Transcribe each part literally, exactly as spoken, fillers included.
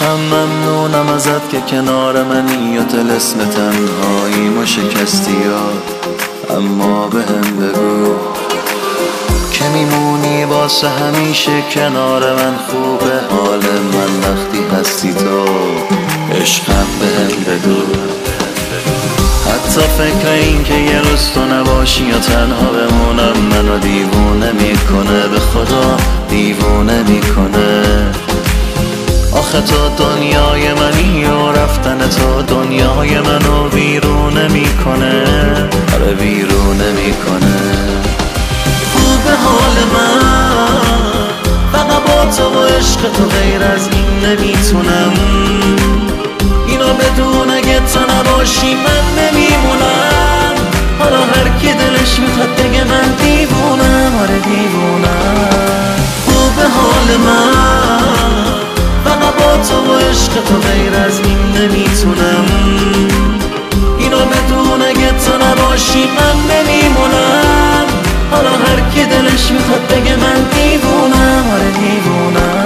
عشقم ممنونم ازت که کنار منی یا طلسم تنهایی و شکستی یا اما بهم بگو که میمونی واسه همیشه کنار من. خوبه حال من وقتی هستی تو، عشقم بهم بگو. حتی فکر این که یه روز تو نباشی یا تنها بمونم منو دیوونه میکنه، به خدا دیوونه میکنه. آخه تو دنیای منی و رفتن تو دنیای منو ویرونه میکنه، آره ویرونه میکنه. خوب حال من فقط با تو و عشق تو، غیر از این نمیتونم. اینا بدون اگه تو نباشی من نمیمونم. حالا هر کی دلش میخواد بگه من دیوونم، آره دیوونم. خوب حال من فقط با تو و عشق تو، غیر از این نمیتونم. اینا بدون اگه تو نباشی من نمیمونم. حالا هر کی دلش میخواد بگه من دیوونم، آره دیوونم.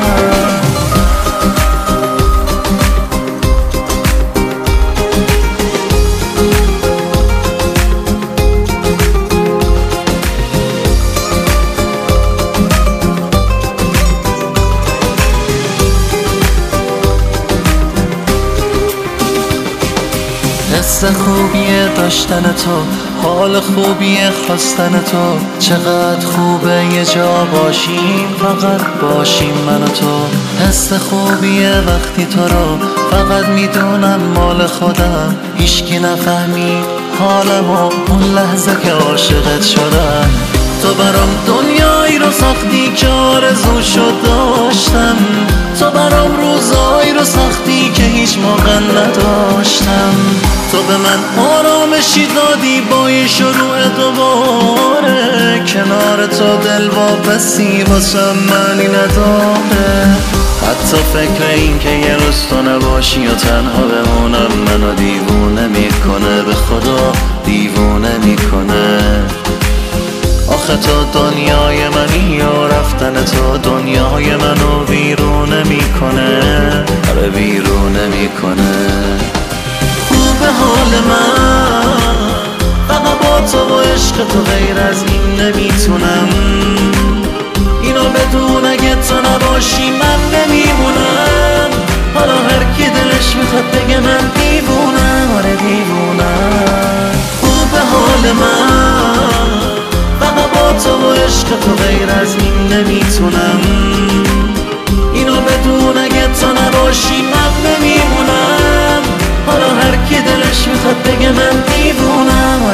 حس خوبیه داشتن تو، حال خوبیه خواستن تو. چقدر خوبه یه جا باشیم، فقط باشیم من و تو. حس خوبیه وقتی تو رو فقط میدونم مال خودم. هیچکی نفهمی حالمو اون لحظه که عاشقت شدم. تو برام دنیایی رو ساختی که آرزوشو داشتم. تو برام روزایی رو ساختی که هیچ موقع نداشتم. تو به من آرامشی دادی با یه شروع دوباره. کنار تو دل واپسی واسه منی نداره. حتی فکر این که یه روز تو نباشی یا تنها بمونم منو دیوونه میکنه، به خدا دیوونه میکنه. آخه تو دنیای منی و رفتن تو دنیای منو ویرونه میکنه، آره ویرونه میکنه. خوب حال من فقط با تو و عشق تو، غیر از این نمیتونم. اینا بدون اگه تو نباشی من نمیمونم. حالا هر کی دلش میخواد بگه من دیوونم، آره دیوونم. خوب حال من فقط با تو و عشق تو، غیر از این نمیتونم. اینا بدون اگه تو نباشی من نمیمونم. حالا هر کی دلش میخواد بگه من دیوونم،